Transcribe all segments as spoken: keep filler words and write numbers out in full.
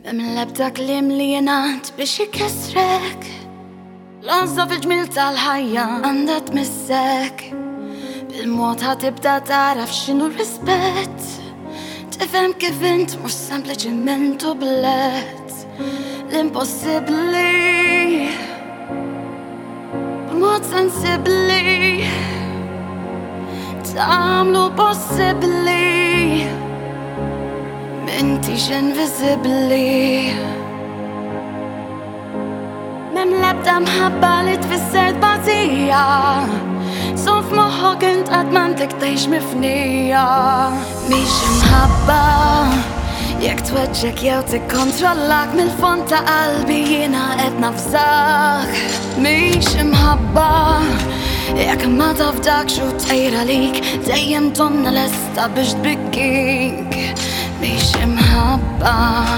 Mem lebda klim li jenat biex jikesrek, Lazza fil-ġmil tal-ħajja għandha tmissek. Bil-mod ħatibda taraf x'inhu rispett, tifhem kif int mhux sempliċiment u blett l-impossibbli b'mod sensibbli tagħmlu possibbli m'intix invisibbli. Mem lebda mħabba li tfisser tbagħżija, sof moħħok int qatt m'għandek tgħix mifnija. Mhix imħabba jekk tweġġek jew tikkontrollak mill-fond ta' qalbi jiena qed nafżak. Mhix imħabba jekk ma tafdakx u tqejra lik dejjem tonna lesta biex tbikkik. Mhix imħabba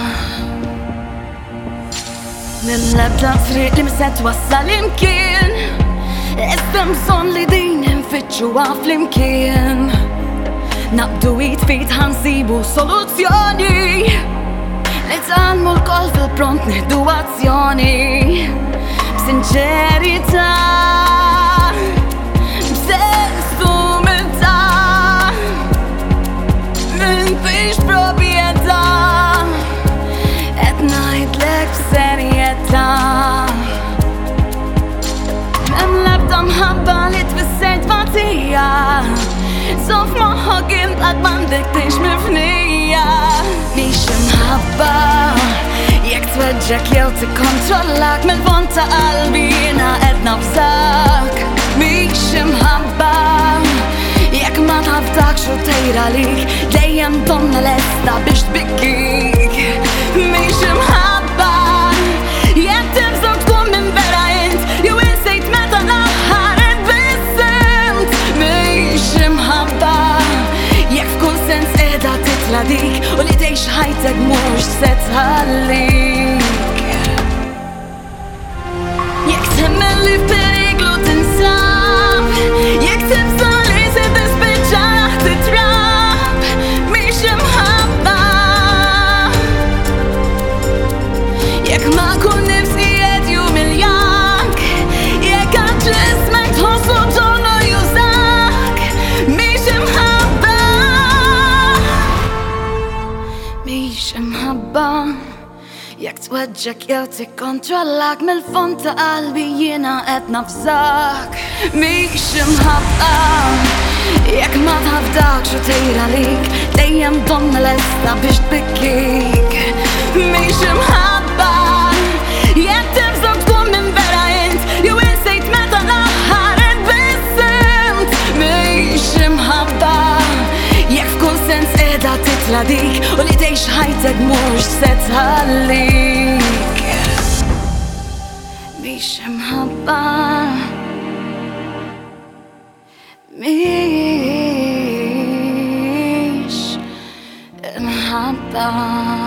minn lebda triq li mse twassal imkien, iżda bżonn li din infittxuha flimkien. Naqdu id-fit ħansibu soluzzjoni, nitgħallmu l-koll fil-pront nieħdu azzjoni b'sinċerità, b'sens umiltà, m'intix proprjetà, qed ngħidlek b'serjetà. M'hemm l-ebda mħabba li tfisser tbagħżija, sof moħħok int qatt m'għandek tgħix mifnija. Mhix imħabba jekk tweġġek jew tikkontrollak mill-fond ta' qalbi jiena qed nafżak. Mhix imħabba jekk ma tafdakx u tgħidha lik dejjem tonna lesta biex tbikkik. Mhix imħabba jekk tibżgħu tkun minn vera int jew insejt meta l-aħħar inbissimt. Mhix imħabba jekk f'kull sens qiegħda titla' dik u li tgħix ħajtek mhux se tħallik. Jekk temmel li f'periklu tinsab, jekk tibża li se tispiċċa taħt it-trab. Mhix imħabba jekk ma nkun nifsi qed jumiljak, jekk għad ġismek tħossu ġollu jużak. Mhix imħabba mhix imħabba jekk tweġġek jew tikkontrollak mill-fond ta' qalbi jiena qed nafżak. Mhix imħabba jekk ma tafdakx u tgħidha lik dejjem donna lesta biex tbikkik. Mhix imħabba jekk tibżgħu tkun minn vera int jew insejt meta l-aħħar inbissimt. Mhix imħabba jekk f'kull sens qiegħda titla' dik u li tgħix ħajtek mhux se tħallik. Mhix imħabba mhix imħabba.